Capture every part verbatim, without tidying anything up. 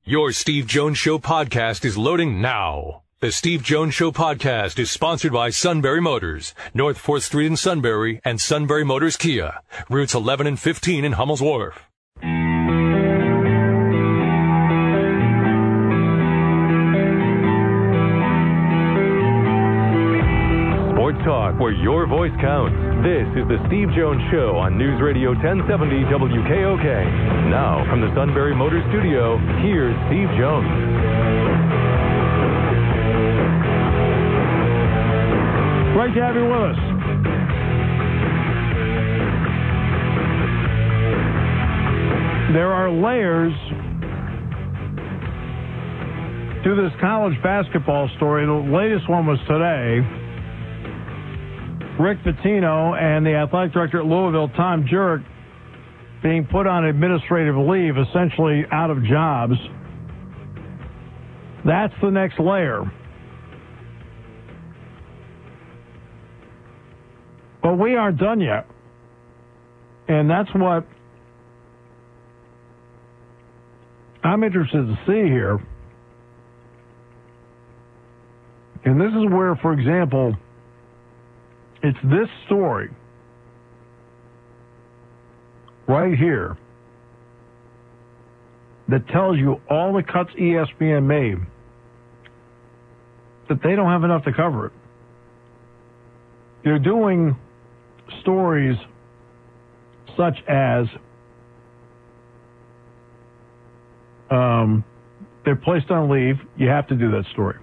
Your Steve Jones Show podcast is loading now. The Steve Jones Show podcast is sponsored by Sunbury Motors, North fourth Street in Sunbury, and Sunbury Motors Kia, routes eleven and fifteen in Hummel's Wharf. Sports talk where your voice counts. This is the Steve Jones Show on News Radio ten seventy W K O K. Now, from the Sunbury Motors studio, here's Steve Jones. Great to have you with us. There are layers to this college basketball story. The latest one was today. Rick Pitino and the athletic director at Louisville, Tom Jurek, being put on administrative leave, essentially out of jobs. That's the next layer. But we aren't done yet. And that's what I'm interested to see here. And this is where, for example, it's this story right here that tells you all the cuts E S P N made, that they don't have enough to cover it. They're doing stories such as um, they're placed on leave. You have to do that story.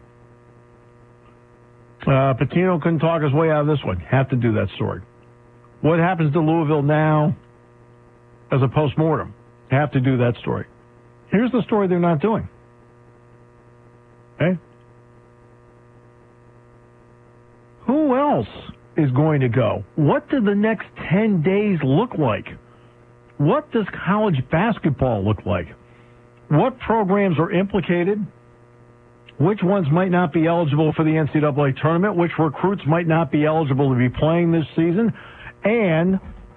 Uh, Pitino couldn't talk his way out of this one. Have to do that story. What happens to Louisville now as a postmortem? Have to do that story. Here's the story they're not doing. Okay? Who else is going to go? What do the next ten days look like? What does college basketball look like? What programs are implicated? Which ones might not be eligible for the N C double A tournament? Which recruits might not be eligible to be playing this season? And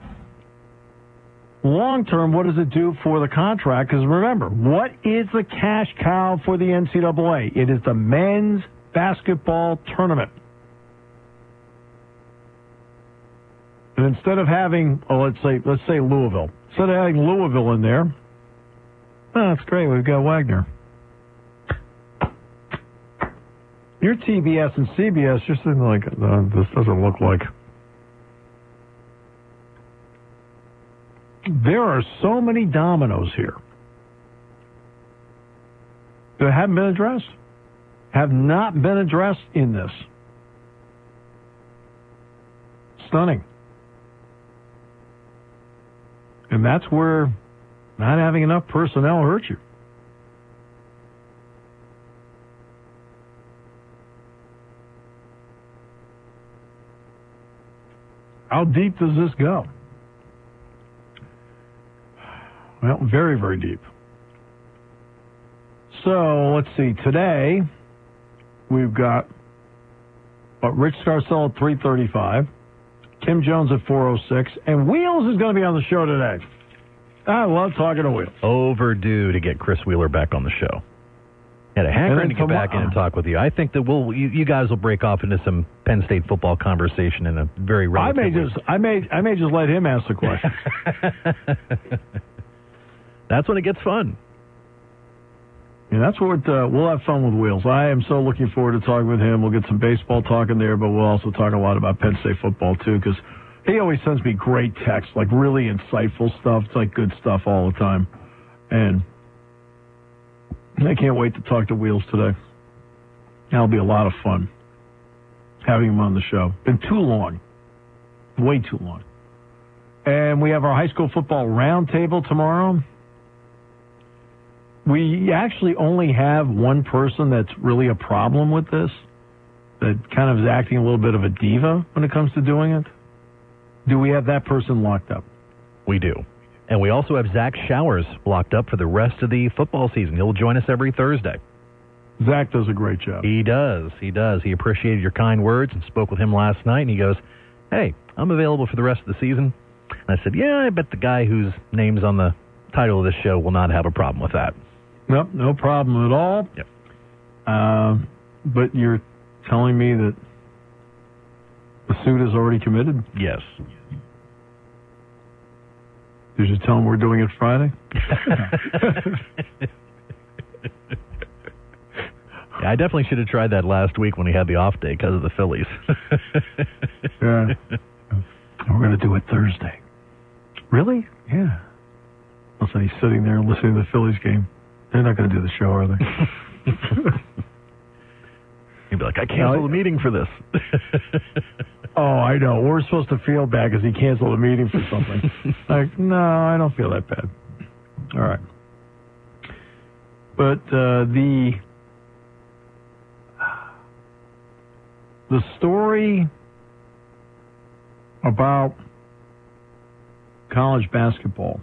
long term, what does it do for the contract? Because remember, what is the cash cow for the N C double A? It is the men's basketball tournament. And instead of having, oh, let's say, let's say Louisville. Instead of having Louisville in there, oh, that's great. We've got Wagner. Your T B S and C B S, you're sitting like, uh, this doesn't look like. There are so many dominoes here that haven't been addressed, have not been addressed in this. Stunning. And that's where not having enough personnel hurts you. How deep does this go? Well, very, very deep. So, let's see. Today, we've got uh, Rich Scarcell at three thirty-five, Kim Jones at four oh six, and Wheels is going to be on the show today. I love talking to Wheels. Overdue to get Chris Wheeler back on the show. Had a hankering to get back in and talk with you. I think that we'll you, you guys will break off into some Penn State football conversation in a very relatively... I may just I may I may just let him ask the question. That's when it gets fun. Yeah, that's what uh, we'll have fun with Wheels. I am so looking forward to talking with him. We'll get some baseball talk in there, but we'll also talk a lot about Penn State football too, because he always sends me great texts, like really insightful stuff. It's like good stuff all the time, and I can't wait to talk to Wheels today. That'll be a lot of fun having him on the show. Been too long. Way too long. And we have our high school football roundtable tomorrow. We actually only have one person that's really a problem with this, that kind of is acting a little bit of a diva when it comes to doing it. Do we have that person locked up? We do. And we also have Zach Showers locked up for the rest of the football season. He'll join us every Thursday. Zach does a great job. He does. He does. He appreciated your kind words and spoke with him last night, and he goes, hey, I'm available for the rest of the season. And I said, yeah, I bet the guy whose name's on the title of this show will not have a problem with that. Nope, no problem at all. Yep. Uh, but you're telling me that the suit is already committed? Yes. Did you tell him we're doing it Friday? Yeah, I definitely should have tried that last week when he had the off day because of the Phillies. Yeah. We're going to do it Thursday. Really? Yeah. Also, he's sitting there listening to the Phillies game. They're not going to do the show, are they? He'd be like, I canceled no, the meeting for this. Oh, I know. We're supposed to feel bad because he canceled a meeting for something. Like, no, I don't feel that bad. All right. But uh, the the story about college basketball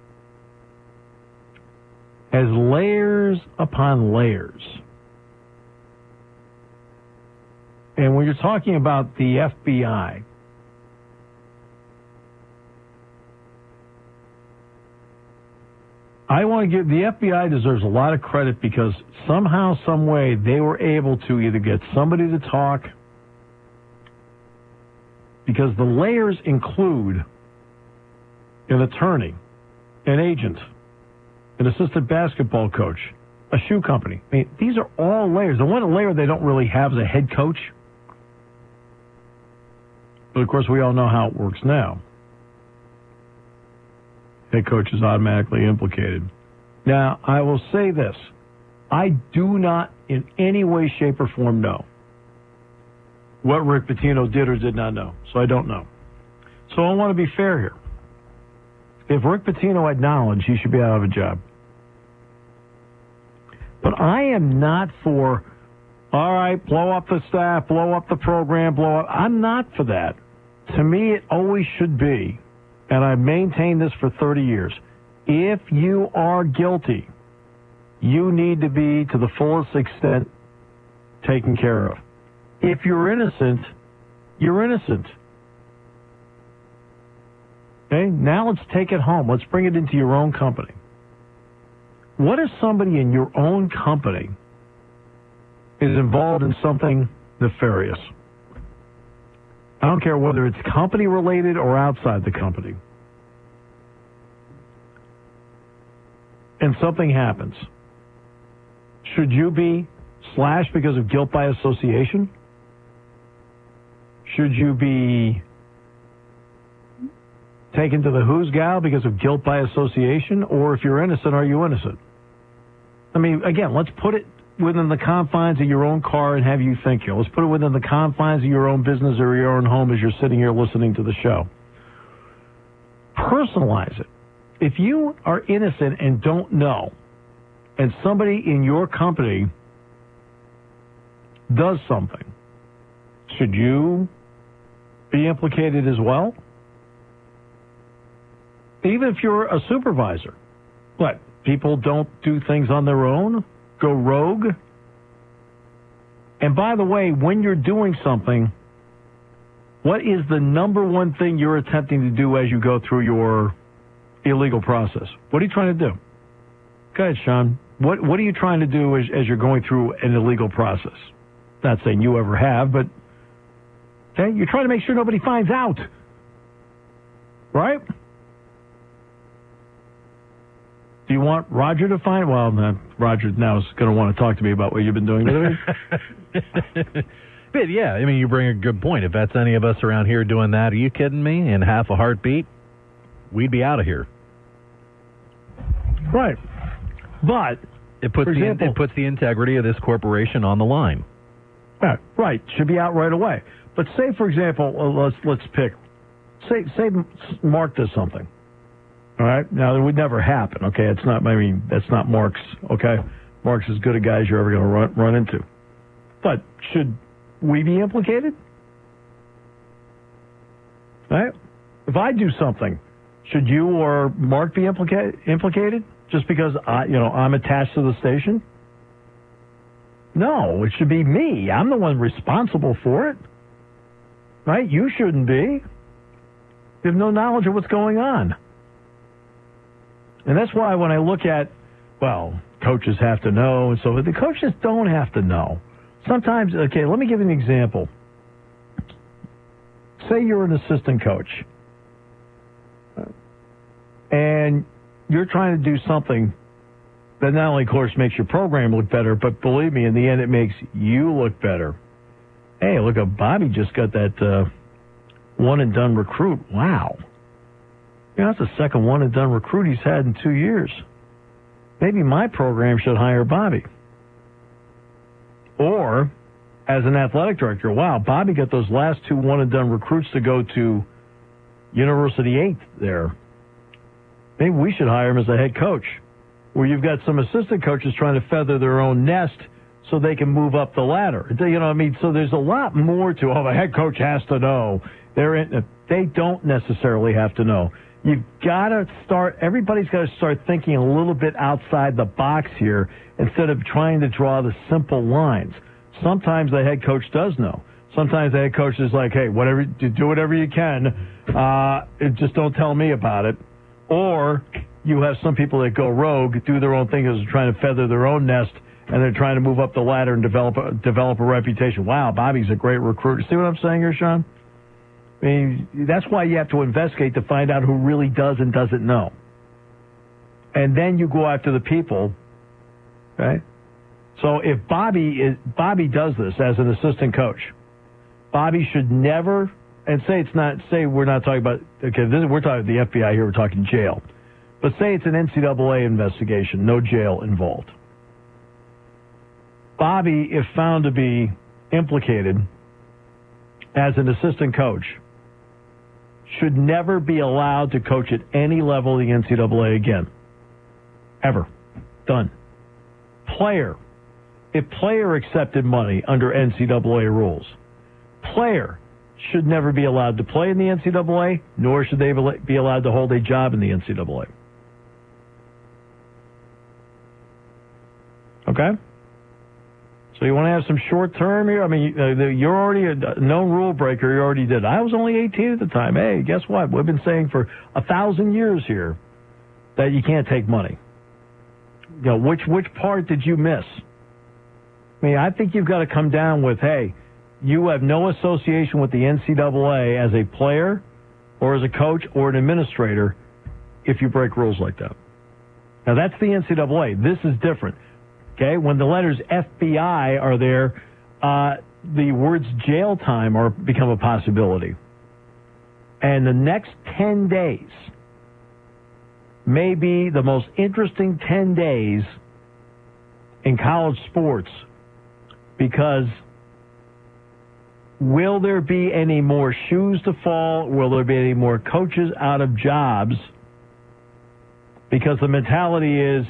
has layers upon layers. And when you're talking about the F B I, I want to give the F B I deserves a lot of credit because somehow, some way, they were able to either get somebody to talk, because the layers include an attorney, an agent, an assistant basketball coach, a shoe company. I mean, these are all layers. The one layer they don't really have is a head coach. But, of course, we all know how it works now. Head coach is automatically implicated. Now, I will say this. I do not in any way, shape, or form know what Rick Pitino did or did not know. So I don't know. So I want to be fair here. If Rick Pitino had knowledge, he should be out of a job. But I am not for, all right, blow up the staff, blow up the program, blow up. I'm not for that. To me, it always should be, and I've maintained this for thirty years, if you are guilty, you need to be, to the fullest extent, taken care of. If you're innocent, you're innocent. Okay, now let's take it home. Let's bring it into your own company. What if somebody in your own company is involved in something nefarious? I don't care whether it's company related or outside the company. And something happens. Should you be slashed because of guilt by association? Should you be taken to the who's gal because of guilt by association? Or if you're innocent, are you innocent? I mean, again, let's put it within the confines of your own car and have you think here. Let's put it within the confines of your own business or your own home as you're sitting here listening to the show. Personalize it. If you are innocent and don't know, and somebody in your company does something, should you be implicated as well? Even if you're a supervisor. What? People don't do things on their own? Go rogue? And by the way, when you're doing something, what is the number one thing you're attempting to do as you go through your illegal process? What are you trying to do? Go ahead, Sean. What What are you trying to do as, as you're going through an illegal process? Not saying you ever have, but okay, you're trying to make sure nobody finds out, right? Do you want Roger to find? Well, no, Roger now is going to want to talk to me about what you've been doing. But yeah, I mean, you bring a good point. If that's any of us around here doing that, are you kidding me? In half a heartbeat, we'd be out of here. Right. But it puts example, the it puts the integrity of this corporation on the line. Right. Right. Should be out right away. But say, for example, let's let's pick. Say say Mark does something. All right. Now, it would never happen. Okay. It's not. I mean, that's not Mark's. Okay. Mark's as good a guy as you're ever going to run run into. But should we be implicated? Right. If I do something, should you or Mark be implicated? Implicated just because I, you know, I'm attached to the station? No, it should be me. I'm the one responsible for it. Right? You shouldn't be. You have no knowledge of what's going on. And that's why when I look at, well, coaches have to know, and so the coaches don't have to know. Sometimes, okay, let me give you an example. Say you're an assistant coach, and you're trying to do something that not only, of course, makes your program look better, but believe me, in the end, it makes you look better. Hey, look, Bobby just got that uh, one-and-done recruit. Wow. You know, that's the second one-and-done recruit he's had in two years. Maybe my program should hire Bobby. Or, as an athletic director, wow, Bobby got those last two one-and-done recruits to go to University eight there. Maybe we should hire him as a head coach, where you've got some assistant coaches trying to feather their own nest so they can move up the ladder. You know what I mean? So there's a lot more to, oh, the head coach has to know. They're in, they don't necessarily have to know. You've got to start, everybody's got to start thinking a little bit outside the box here instead of trying to draw the simple lines. Sometimes the head coach does know. Sometimes the head coach is like, hey, whatever, do whatever you can. Uh, just don't tell me about it. Or you have some people that go rogue, do their own thing, is trying to feather their own nest, and they're trying to move up the ladder and develop a, develop a reputation. Wow, Bobby's a great recruiter. See what I'm saying here, Sean? I mean, that's why you have to investigate to find out who really does and doesn't know. And then you go after the people, right? So if Bobby is Bobby does this as an assistant coach, Bobby should never, and say it's not, say we're not talking about, okay, this is, we're talking the F B I here, we're talking jail. But say it's an N C double A investigation, no jail involved. Bobby, if found to be implicated as an assistant coach, should never be allowed to coach at any level of the N C double A again. Ever. Done. Player. If player accepted money under N C double A rules, player should never be allowed to play in the N C double A, nor should they be allowed to hold a job in the N C double A. Okay? So you want to have some short term here? I mean, uh, you're already a known rule breaker. You already did. I was only eighteen at the time. Hey, guess what? We've been saying for a thousand years here that you can't take money. You know, which which part did you miss? I mean, I think you've got to come down with, hey, you have no association with the N C double A as a player or as a coach or an administrator if you break rules like that. Now, that's the N C double A. This is different. Okay, when the letters F B I are there, uh, the words jail time are become a possibility. And the next ten days may be the most interesting ten days in college sports, because will there be any more shoes to fall? Will there be any more coaches out of jobs? Because the mentality is,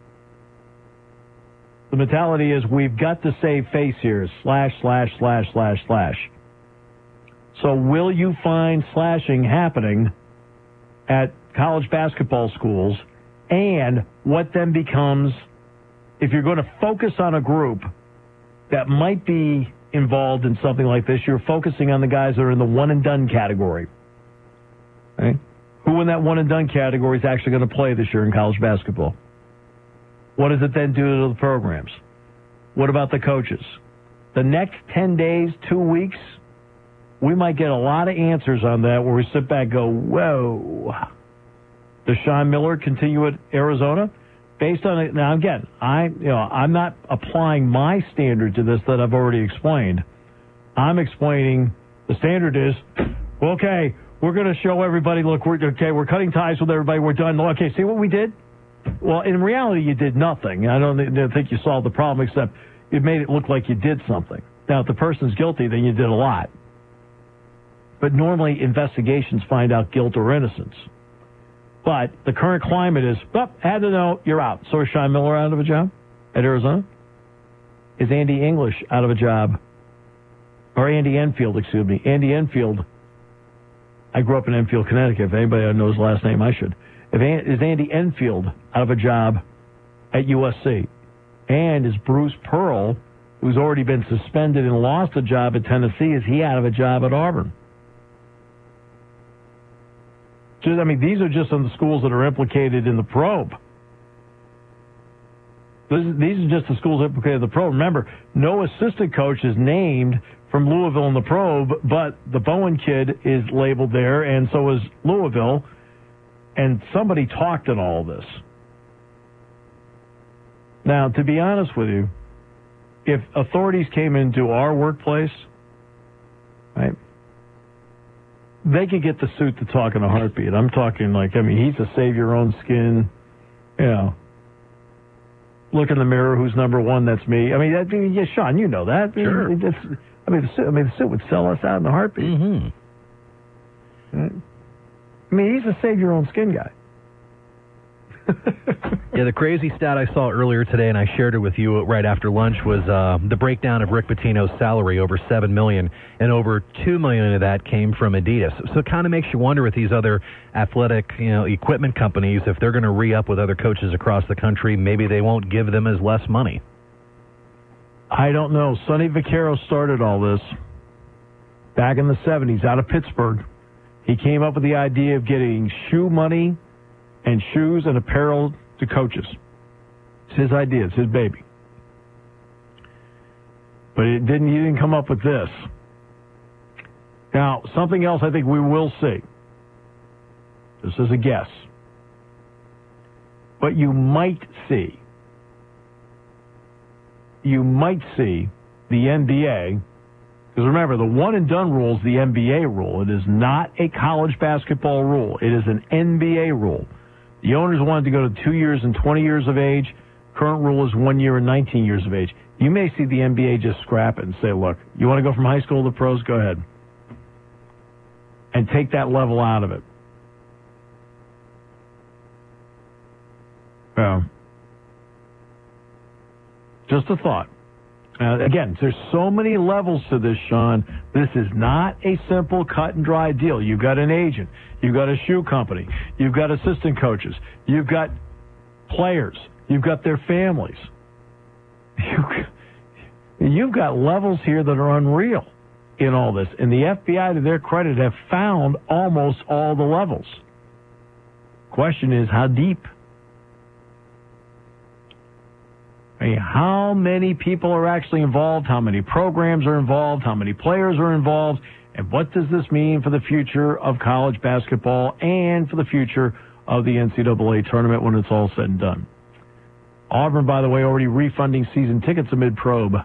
The mentality is we've got to save face here, slash, slash, slash, slash, slash. So will you find slashing happening at college basketball schools? And what then becomes, if you're going to focus on a group that might be involved in something like this, you're focusing on the guys that are in the one-and-done category. Right? Who in that one-and-done category is actually going to play this year in college basketball? What does it then do to the programs? What about the coaches? The next ten days, two weeks, we might get a lot of answers on that where we sit back and go, whoa. Does Sean Miller continue at Arizona? Based on it, now again, I, you know, I'm not applying my standard to this that I've already explained. I'm explaining the standard is, well, okay, we're going to show everybody, look, we're okay, we're cutting ties with everybody, we're done. Okay, see what we did? Well, in reality, you did nothing. I don't think you solved the problem, except you made it look like you did something. Now, if the person's guilty, then you did a lot. But normally, investigations find out guilt or innocence. But the current climate is, well, had to know, you're out. So is Sean Miller out of a job at Arizona? Is Andy English out of a job? Or Andy Enfield, excuse me. Andy Enfield, I grew up in Enfield, Connecticut. If anybody knows his last name, I should. If, is Andy Enfield out of a job at U S C? And is Bruce Pearl, who's already been suspended and lost a job at Tennessee, is he out of a job at Auburn? Just, I mean, these are just some of the schools that are implicated in the probe. This, these are just the schools that implicated the probe. Remember, no assistant coach is named from Louisville in the probe, but the Bowen kid is labeled there, and so is Louisville. And somebody talked in all this. Now, to be honest with you, if authorities came into our workplace, right, they could get the suit to talk in a heartbeat. I'm talking like, I mean, he's a save your own skin, you know. Look in the mirror, who's number one? That's me. I mean, that, yeah, Sean, you know that. Sure. I mean, it's, I mean, the suit, I mean, the suit would sell us out in a heartbeat. Mm-hmm. Right? I mean, he's a save your own skin guy. Yeah, the crazy stat I saw earlier today, and I shared it with you right after lunch, was uh, the breakdown of Rick Pitino's salary, over seven million dollars, and over two million dollars of that came from Adidas. So it kind of makes you wonder with these other athletic, you know, equipment companies, if they're going to re-up with other coaches across the country, maybe they won't give them as less money. I don't know. Sonny Vaccaro started all this back in the seventies out of Pittsburgh. He came up with the idea of getting shoe money and shoes and apparel to coaches. It's his idea. It's his baby. But it didn't. He didn't come up with this. Now, something else I think we will see. This is a guess. But you might see. You might see the N B A. Because remember, the one and done rule is the N B A rule. It is not a college basketball rule. It is an N B A rule. The owners wanted to go to two years and twenty years of age. Current rule is one year and nineteen years of age. You may see the N B A just scrap it and say, look, you want to go from high school to pros? Go ahead. And take that level out of it. Yeah. Just a thought. Uh, again, there's so many levels to this, Sean. This is not a simple cut and dry deal. You've got an agent. You've got a shoe company. You've got assistant coaches. You've got players. You've got their families. You've got levels here that are unreal in all this. And the F B I, to their credit, have found almost all the levels. Question is, how deep? I mean, how many people are actually involved? How many programs are involved? How many players are involved? And what does this mean for the future of college basketball and for the future of the N C double A tournament when it's all said and done? Auburn, by the way, already refunding season tickets amid probe.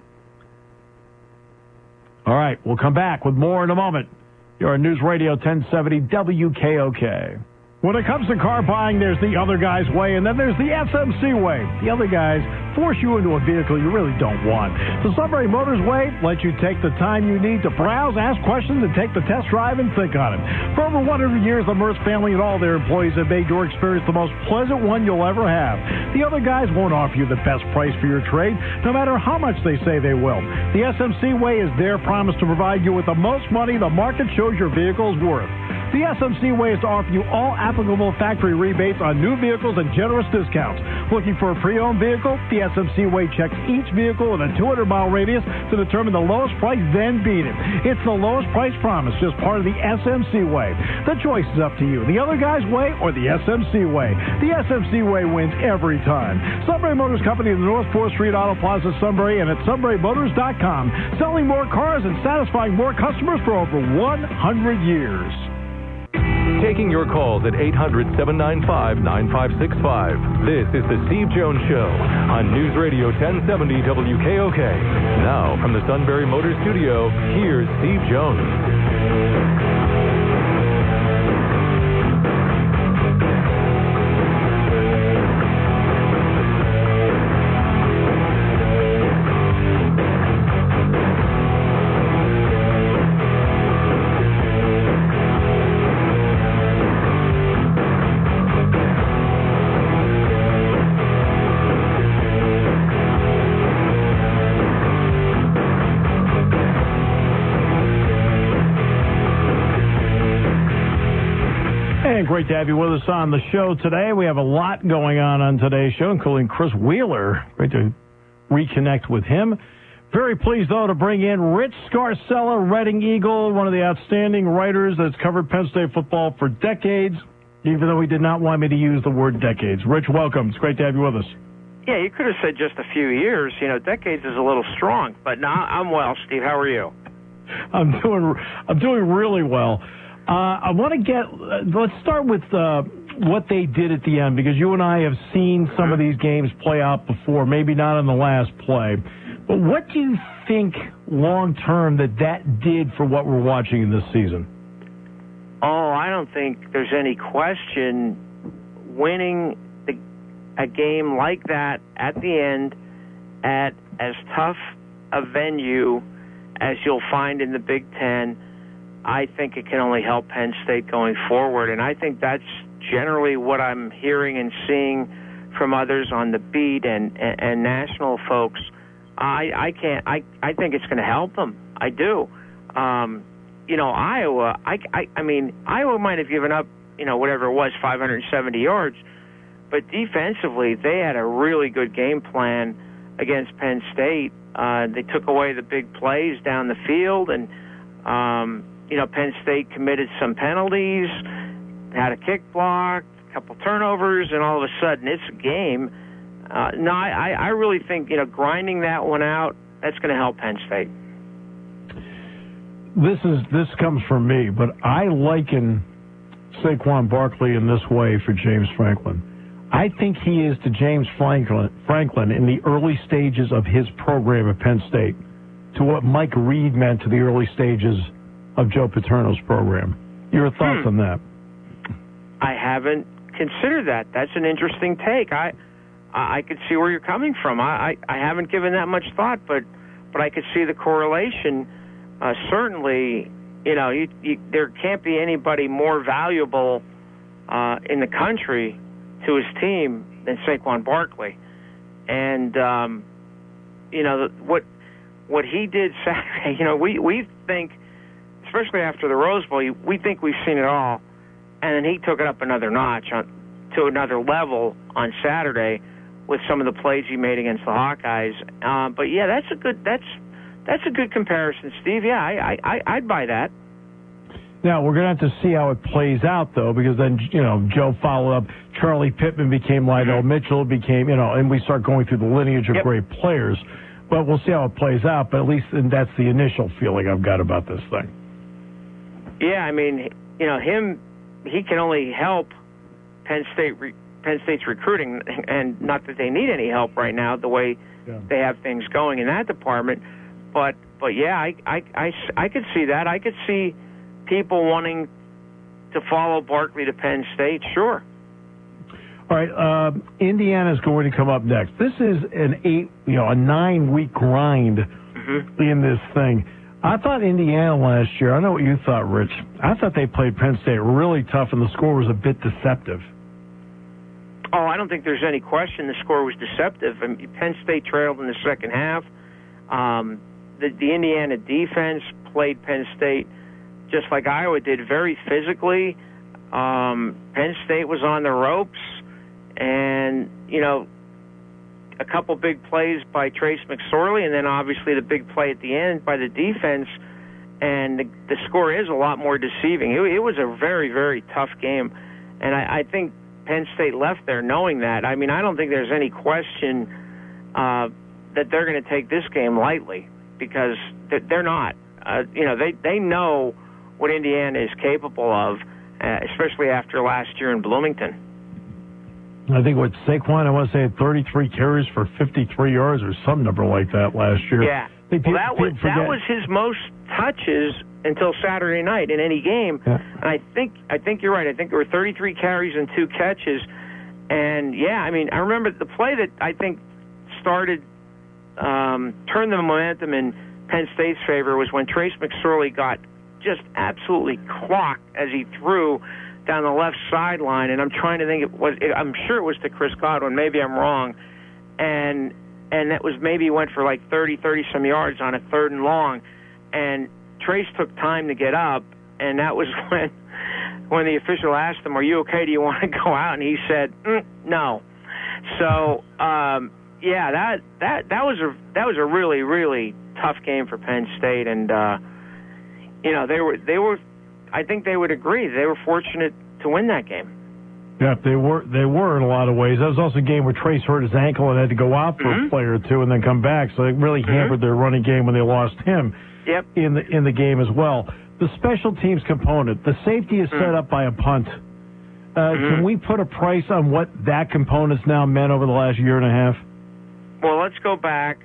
All right, we'll come back with more in a moment. You're on News Radio ten seventy W K O K. When it comes to car buying, there's the other guy's way, and then there's the S M C way. The other guys force you into a vehicle you really don't want. The Sunbury Motors way lets you take the time you need to browse, ask questions, and take the test drive and think on it. For over one hundred years, the Merce family and all their employees have made your experience the most pleasant one you'll ever have. The other guys won't offer you the best price for your trade, no matter how much they say they will. The S M C way is their promise to provide you with the most money the market shows your vehicle's worth. The S M C way is to offer you all applicable factory rebates on new vehicles and generous discounts. Looking for a pre-owned vehicle? The S M C way checks each vehicle in a two hundred mile radius to determine the lowest price, then beat it. It's the lowest price promise, just part of the S M C way. The choice is up to you. The other guy's way or the S M C way. The S M C way wins every time. Sunbury Motors Company, the North fourth Street Auto Plaza, Sunbury, and at sunbury motors dot com. Selling more cars and satisfying more customers for over one hundred years. Taking your calls at eight hundred, seven nine five, nine five six five. This is the Steve Jones Show on News Radio ten seventy W K O K. Now, from the Sunbury Motors Studio, here's Steve Jones. Great to have you with us on the show today. We have a lot going on on today's show, including Chris Wheeler. Great to reconnect with him. Very pleased, though, to bring in Rich Scarcella, Reading Eagle, one of the outstanding writers that's covered Penn State football for decades, even though he did not want me to use the word decades. Rich, welcome. It's great to have you with us. Yeah, you could have said just a few years. You know, decades is a little strong. But no, I'm well, Steve. How are you? I'm doing. I'm doing really well. Uh, I want to get. Uh, let's start with uh, what they did at the end, because you and I have seen some mm-hmm. of these games play out before. Maybe not in the last play, but what do you think long term that that did for what we're watching in this season? Oh, I don't think there's any question. Winning the, a game like that at the end at as tough a venue as you'll find in the Big Ten, I think it can only help Penn State going forward. And I think that's generally what I'm hearing and seeing from others on the beat and, and, and national folks. I, I can't. I, I think it's going to help them. I do. Um, you know, Iowa. I, I, I mean, Iowa might have given up, you know, whatever it was, five hundred seventy yards, but defensively they had a really good game plan against Penn State. Uh, they took away the big plays down the field, and um, you know, Penn State committed some penalties, had a kick block, a couple turnovers, and all of a sudden it's a game. Uh, no, I, I really think, you know, grinding that one out, that's going to help Penn State. This is this comes from me, but I liken Saquon Barkley in this way for James Franklin. I think he is to James Franklin, Franklin in the early stages of his program at Penn State to what Mike Reed meant to the early stages of Joe Paterno's program. Your thoughts hmm. on that? I haven't considered that. That's an interesting take. I I could see where you're coming from. I, I, I haven't given that much thought, but but I could see the correlation. Uh, certainly, you know, you, you, there can't be anybody more valuable uh, in the country to his team than Saquon Barkley. And, um, you know, what what he did Saturday, you know, we, we think, especially after the Rose Bowl, we think we've seen it all. And then he took it up another notch on, to another level on Saturday with some of the plays he made against the Hawkeyes. Uh, but yeah, that's a good that's that's a good comparison, Steve. Yeah, I, I I'd buy that. Now we're going to have to see how it plays out, though, because then you know Joe followed up. Charlie Pittman became Lydell Mitchell, became you know, and we start going through the lineage of yep. great players. But we'll see how it plays out. But at least and that's the initial feeling I've got about this thing. Yeah, I mean, you know, him. He can only help Penn State, re, Penn State's recruiting, and not that they need any help right now, the way yeah. they have things going in that department. But, but yeah, I, I, I, I could see that. I could see people wanting to follow Barkley to Penn State. Sure. All right, uh, Indiana's going to come up next. This is an eight, you know, a nine-week grind mm-hmm. in this thing. I thought Indiana last year, I know what you thought, Rich. I thought they played Penn State really tough, and the score was a bit deceptive. Oh, I don't think there's any question the score was deceptive. I mean, Penn State trailed in the second half. Um, the, the Indiana defense played Penn State just like Iowa did, very physically. Um, Penn State was on the ropes, and, you know, a couple big plays by Trace McSorley, and then obviously the big play at the end by the defense, and the, the score is a lot more deceiving. It, it was a very, very tough game, and I, I think Penn State left there knowing that. I mean, I don't think there's any question uh, that they're going to take this game lightly, because they're not. Uh, you know, they, they know what Indiana is capable of, uh, especially after last year in Bloomington. I think what Saquon, I want to say, had thirty-three carries for fifty-three yards or some number like that last year. Yeah, well, that was that was his most touches until Saturday night in any game. Yeah. And I think I think you're right. I think there were thirty-three carries and two catches. And yeah, I mean, I remember the play that I think started um, turned the momentum in Penn State's favor was when Trace McSorley got just absolutely clocked as he threw down the left sideline, and I'm trying to think it was. I'm sure it was to Chris Godwin. Maybe I'm wrong, and and that was maybe went for like thirty, thirty some yards on a third and long, and Trace took time to get up, and that was when when the official asked him, "Are you okay? Do you want to go out?" And he said, mm, "No." So um, yeah, that that that was a that was a really really tough game for Penn State, and uh, you know they were they were. I think they would agree. They were fortunate to win that game. Yeah, they were they were in a lot of ways. That was also a game where Trace hurt his ankle and had to go out for mm-hmm. a play or two and then come back. So it really mm-hmm. hampered their running game when they lost him yep. in the in the game as well. The special teams component, the safety is mm-hmm. set up by a punt. Uh, mm-hmm. Can we put a price on what that component's now meant over the last year and a half? Well, let's go back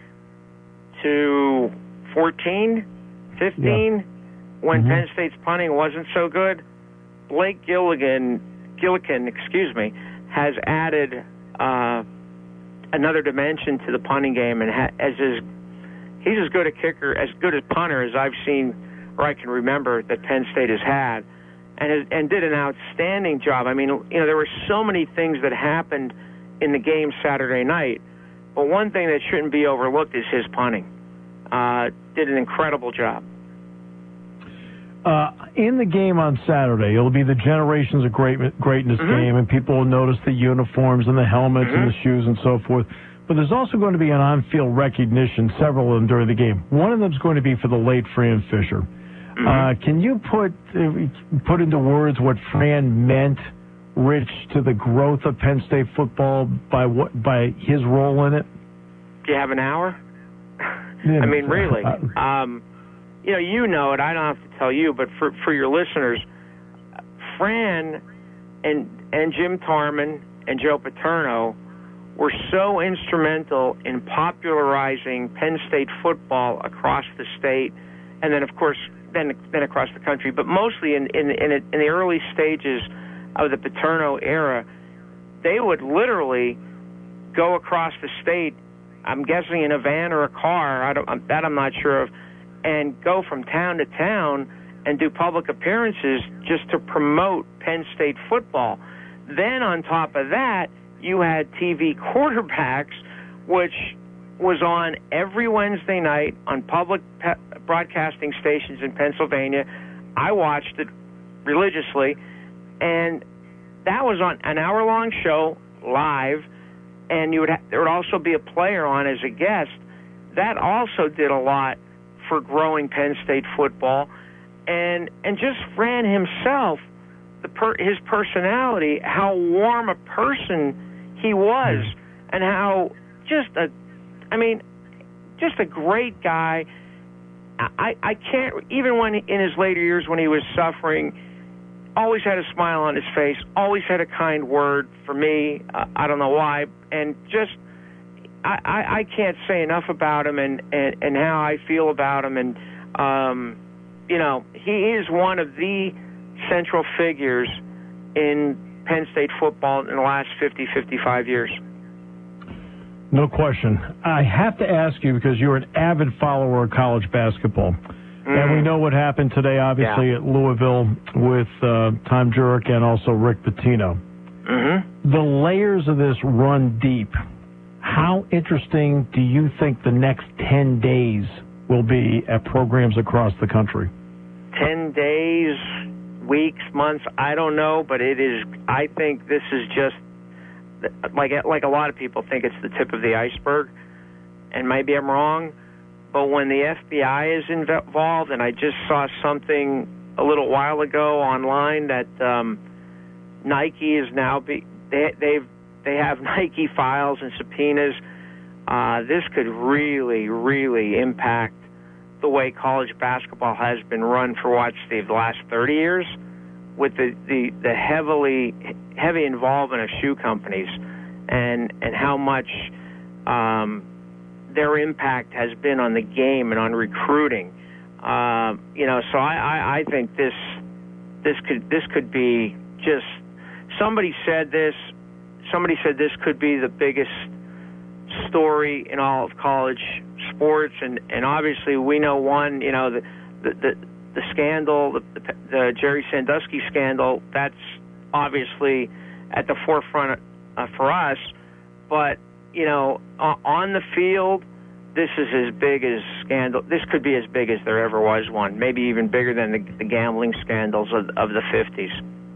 to fourteen, fifteen, yeah. when mm-hmm. Penn State's punting wasn't so good. Blake Gilligan, Gillikin, excuse me, has added uh, another dimension to the punting game, and ha- as is, he's as good a kicker, as good a punter as I've seen, or I can remember that Penn State has had, and has, and did an outstanding job. I mean, you know, there were so many things that happened in the game Saturday night, but one thing that shouldn't be overlooked is his punting. Uh, did an incredible job. Uh, in the game on Saturday, it'll be the Generations of Great, Greatness mm-hmm. game, and people will notice the uniforms and the helmets mm-hmm. and the shoes and so forth. But there's also going to be an on-field recognition, several of them during the game. One of them is going to be for the late Fran Fisher. Mm-hmm. Uh, can you put uh, put into words what Fran meant, Rich, to the growth of Penn State football by what by his role in it? Do you have an hour? Yeah, I mean, really. Um, you know, you know it. I don't have to tell you, but for for your listeners, Fran and and Jim Tarman and Joe Paterno were so instrumental in popularizing Penn State football across the state, and then, of course, then then across the country. But mostly in in in, in the early stages of the Paterno era, they would literally go across the state. I'm guessing in a van or a car. I don't, that I'm not sure of. And go from town to town and do public appearances just to promote Penn State football. Then on top of that, you had T V Quarterbacks, which was on every Wednesday night on public pe- broadcasting stations in Pennsylvania. I watched it religiously, and that was on an hour-long show live, and you would ha- there would also be a player on as a guest. That also did a lot for growing Penn State football, and and just Fran himself, the per, his personality, how warm a person he was, and how just a, I mean, just a great guy. I I can't, even when in his later years when he was suffering, always had a smile on his face, always had a kind word for me. Uh, I don't know why, and just. I, I, I can't say enough about him and, and, and how I feel about him. And, um, you know, he is one of the central figures in Penn State football in the last fifty, fifty-five years. No question. I have to ask you, because you're an avid follower of college basketball. Mm-hmm. And we know what happened today, obviously, yeah. at Louisville with uh, Tom Jurek and also Rick Pitino. Mm-hmm. The layers of this run deep. How interesting do you think the next ten days will be at programs across the country? ten days, weeks, months, I don't know, but it is, I think this is just, like like a lot of people think it's the tip of the iceberg, and maybe I'm wrong, but when the F B I is involved, and I just saw something a little while ago online that um, Nike is now, be, they, they've They have Nike files and subpoenas. Uh, this could really, really impact the way college basketball has been run for what, Steve, the last thirty years, with the, the, the heavily heavy involvement of shoe companies and and how much um, their impact has been on the game and on recruiting. Uh, you know, so I, I, I think this this could this could be just. Somebody said this. Somebody said this could be the biggest story in all of college sports, and, and obviously we know one, you know, the the, the, the scandal, the, the, the Jerry Sandusky scandal, that's obviously at the forefront uh, for us, but, you know, on the field, this is as big as scandal. This could be as big as there ever was one, maybe even bigger than the, the gambling scandals of, of the fifties.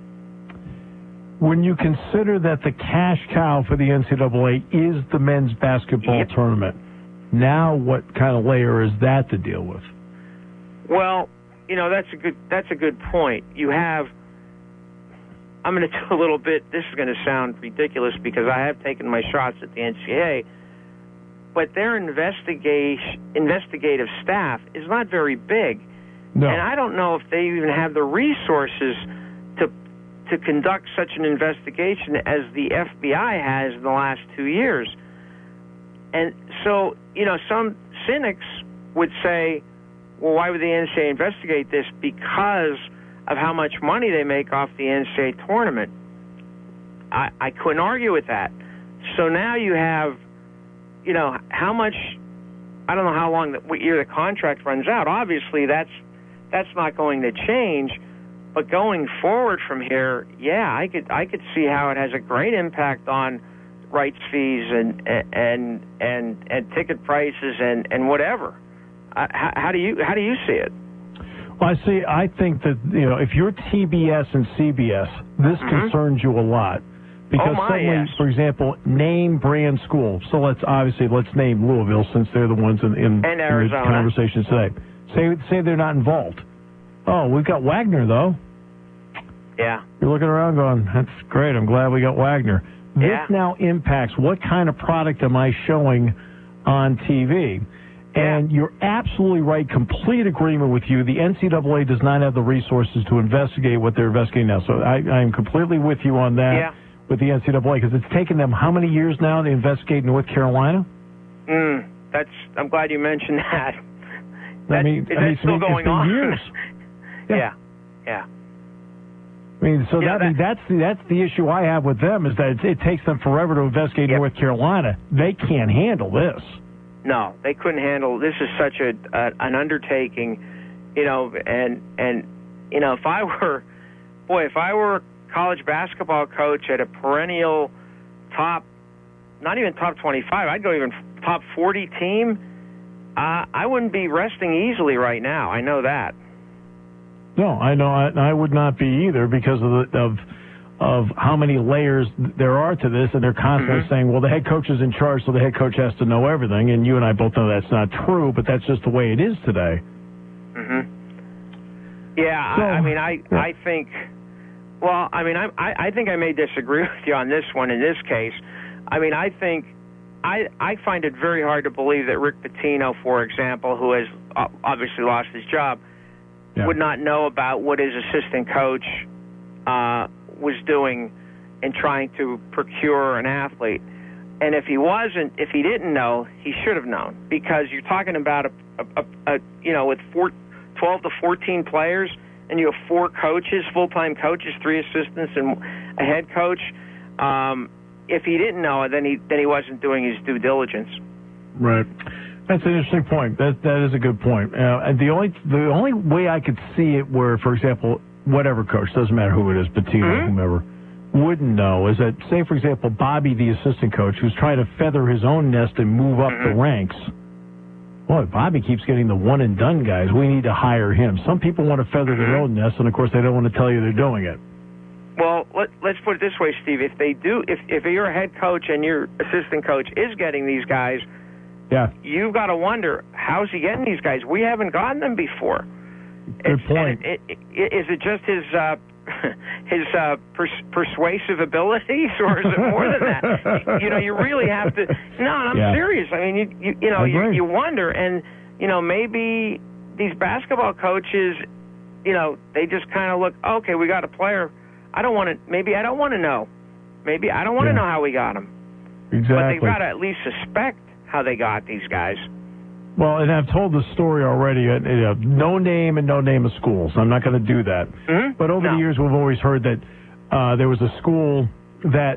When you consider that the cash cow for the N C double A is the men's basketball yep. tournament, now what kind of layer is that to deal with? Well, you know, that's a good that's a good point. You have I'm going to do a little bit. This is going to sound ridiculous because I have taken my shots at the N C double A, but their investigation investigative staff is not very big, no. and I don't know if they even have the resources to to conduct such an investigation as the F B I has in the last two years. And so, you know, some cynics would say, well, why would the N C double A investigate this? Because of how much money they make off the N C double A tournament. I, I couldn't argue with that. So now you have, you know, how much, I don't know how long, the, what year the contract runs out. Obviously, that's that's not going to change. But going forward from here, yeah, I could I could see how it has a great impact on rights fees and and and and ticket prices and and whatever. Uh, how, how do you how do you see it? Well, I see. I think that, you know, if you're T B S and C B S, this mm-hmm. concerns you a lot because oh my, suddenly, yes. for example, name brand school. So let's obviously let's name Louisville since they're the ones in, in, and in the conversation today. Say say they're not involved. Oh, we've got Wagner though. Yeah. You're looking around going, that's great. I'm glad we got Wagner. Yeah. This now impacts what kind of product am I showing on T V. And you're absolutely right, complete agreement with you. The N C double A does not have the resources to investigate what they're investigating now. So I, I am completely with you on that yeah. with the N C double A because it's taken them how many years now to investigate North Carolina? Mm, that's. I'm glad you mentioned that. I mean, that's I mean, still it's going been on. Years. yeah. yeah, yeah. I mean, so yeah, that, that, that's the that's the issue I have with them is that it, it takes them forever to investigate yep. North Carolina. They can't handle this. No, they couldn't handle. This is such a, a an undertaking, you know. And and you know, if I were, boy, if I were a college basketball coach at a perennial top, not even top twenty-five, I'd go even top forty team. Uh, I wouldn't be resting easily right now. I know that. No, I know I, I would not be either because of the, of of how many layers there are to this, and they're constantly mm-hmm. saying, well, the head coach is in charge, so the head coach has to know everything, and you and I both know that's not true, but that's just the way it is today. Mm-hmm. Yeah, so, I, I mean, I yeah. I think, well, I mean, I, I I think I may disagree with you on this one in this case. I mean, I think, I, I find it very hard to believe that Rick Pitino, for example, who has obviously lost his job, yeah. would not know about what his assistant coach uh, was doing in trying to procure an athlete. And if he wasn't, if he didn't know, he should have known, because you're talking about a, a, a, a you know, with four, twelve to fourteen players, and you have four coaches, full-time coaches, three assistants, and a head coach. Um, if he didn't know, then he then he wasn't doing his due diligence. Right. That's an interesting point. That that is a good point. Uh, and the only the only way I could see it where, for example, whatever coach, doesn't matter who it is, Pitino, mm-hmm. whomever, wouldn't know is that, say, for example, Bobby, the assistant coach, who's trying to feather his own nest and move up mm-hmm. the ranks. Boy, Bobby keeps getting the one-and-done guys. We need to hire him. Some people want to feather mm-hmm. their own nest, and, of course, they don't want to tell you they're doing it. Well, let, let's put it this way, Steve. If they do, if, if you're a head coach and your assistant coach is getting these guys, yeah, you've got to wonder, how's he getting these guys? We haven't gotten them before. Good it's, point. It, it, it, is it just his uh, his uh, pers- persuasive abilities, or is it more than that? You know, you really have to. No, I'm yeah. serious. I mean, you you, you know, you, you wonder, and you know, maybe these basketball coaches, you know, they just kind of look, okay, we got a player. I don't want to. Maybe I don't want to know. Maybe I don't want to yeah. know how we got him. Exactly. But they've got to at least suspect how they got these guys. Well, and I've told the story already. Uh, you know, no name and no name of schools. I'm not going to do that. Mm-hmm. But over no. the years, we've always heard that uh, there was a school that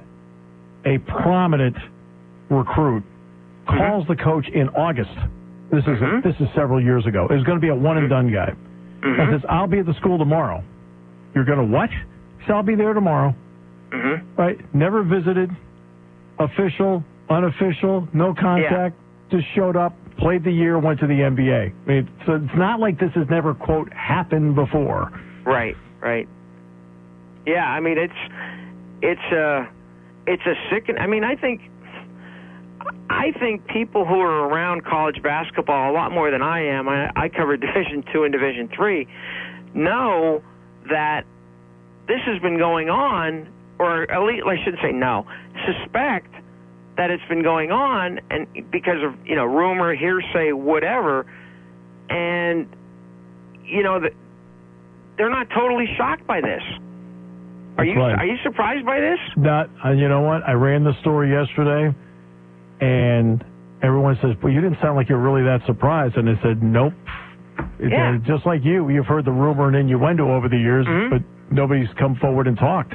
a prominent recruit mm-hmm. calls the coach in August. This is mm-hmm. a, this is several years ago. It was going to be a one and done guy. Mm-hmm. And says, "I'll be at the school tomorrow." You're going to what? He said, "I'll be there tomorrow." Mm-hmm. Right? Never visited. Official, unofficial, no contact. Yeah. Just showed up. Played the year, went to the N B A. I mean, so it's not like this has never, quote, happened before. Right, right. Yeah, I mean, it's it's a it's a sick. I mean, I think I think people who are around college basketball a lot more than I am. I, I cover Division Two and Division Three. Know that this has been going on, or at least I shouldn't say no, suspect that it's been going on, and because of, you know, rumor, hearsay, whatever, and, you know, the, they're not totally shocked by this. Are you right. Are you surprised by this? Not, uh, you know what? I ran the story yesterday, and everyone says, well, you didn't sound like you're really that surprised. And I said, nope. It's, Yeah. uh, just like you, you've heard the rumor and innuendo over the years, Mm-hmm. but nobody's come forward and talked.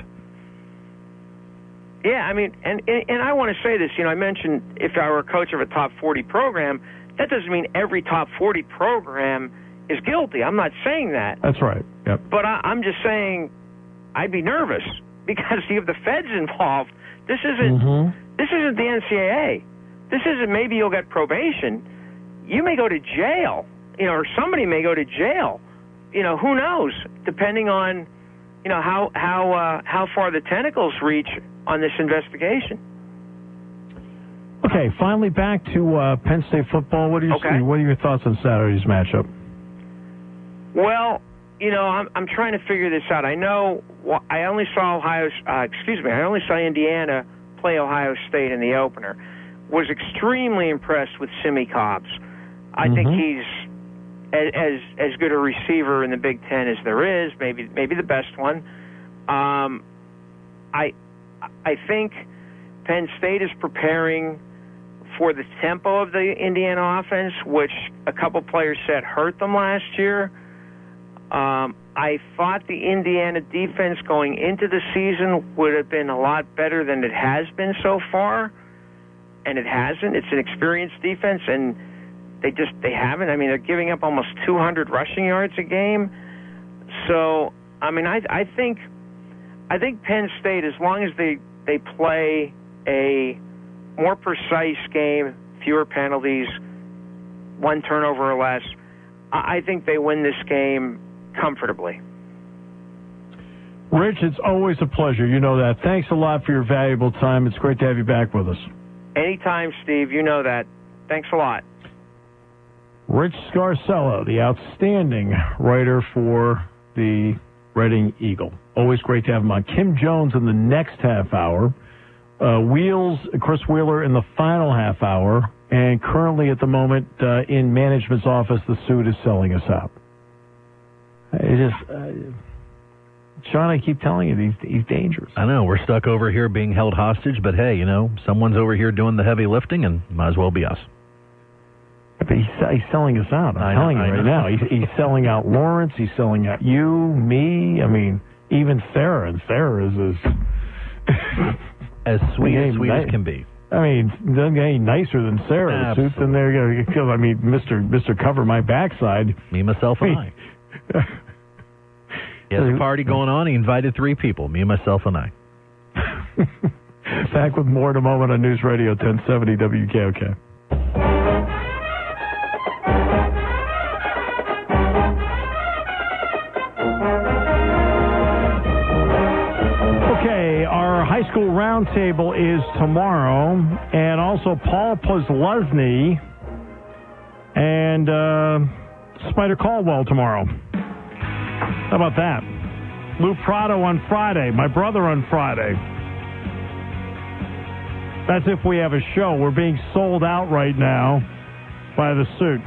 Yeah, I mean, and, and I want to say this, you know, I mentioned if I were a coach of a top forty program, that doesn't mean every top forty program is guilty. I'm not saying that. That's right. Yep. But I, I'm just saying I'd be nervous because you have the feds involved. This isn't Mm-hmm. this isn't the N C double A. This isn't maybe you'll get probation. You may go to jail, you know, or somebody may go to jail. You know, who knows? Depending on, you know, how how uh, how far the tentacles reach on this investigation. Okay, finally back to uh, Penn State football. What are, you, Okay. what are your thoughts on Saturday's matchup? Well, you know, I'm I'm trying to figure this out. I know well, I only saw Ohio. Uh, excuse me, I only saw Indiana play Ohio State in the opener. Was extremely impressed with Simi Cobbs. I Mm-hmm. think he's as, as as good a receiver in the Big Ten as there is. Maybe maybe the best one. Um, I I think Penn State is preparing for the tempo of the Indiana offense, which a couple players said hurt them last year. Um, I thought the Indiana defense going into the season would have been a lot better than it has been so far, and it hasn't. It's an experienced defense, and they just they haven't. I mean, they're giving up almost two hundred rushing yards a game. So, I mean, I I think I think Penn State, as long as they they play a more precise game, fewer penalties, one turnover or less, I think they win this game comfortably. Rich, it's always a pleasure. You know that. Thanks a lot for your valuable time. It's great to have you back with us. Anytime, Steve. You know that. Thanks a lot. Rich Scarcella, the outstanding writer for the Reading Eagle. Always great to have him on. Kim Jones in the next half hour. Uh, Wheels, Chris Wheeler in the final half hour. And currently at the moment uh, in management's office, the suit is selling us out. It just, uh, Sean, I keep telling you, he's, he's dangerous. I know. We're stuck over here being held hostage, but hey, you know, someone's over here doing the heavy lifting, and might as well be us. But he's, he's selling us out. I'm I know, telling you I right know. now. He's, he's selling out Lawrence. He's selling out you, me. I mean, even Sarah. And Sarah is as... As sweet Yeah, as sweet nice. as can be. I mean, doesn't get any nicer than Sarah. The suit's in there. You know, I mean, Mister Mister Cover My Backside. Me, myself, and I. He has a party going on. He invited three people, me, myself, and I. Back with more in a moment on News Radio ten seventy W K O K. Okay, our high school roundtable is tomorrow, and also Paul Posluszny and uh, Spider Caldwell tomorrow. How about that? Lou Prado on Friday, my brother on Friday. That's if we have a show. We're being sold out right now by the suit.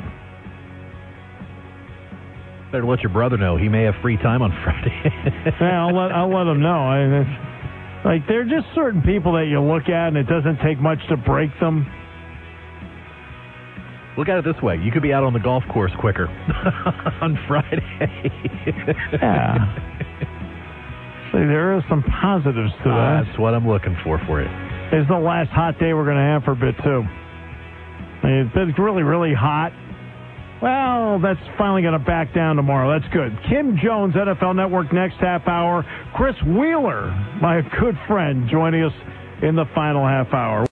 Better let your brother know. He may have free time on Friday. Yeah, I'll let I'll let him know. I mean, it's, like there are just certain people that you look at, and it doesn't take much to break them. Look at it this way. You could be out on the golf course quicker on Friday. Yeah. See, there are some positives to Uh, that. that's what I'm looking for for you. It's the last hot day we're going to have for a bit, too. I mean, it's been really, really hot. Well, that's finally going to back down tomorrow. That's good. Kim Jones, N F L Network, next half hour. Chris Wheeler, my good friend, joining us in the final half hour.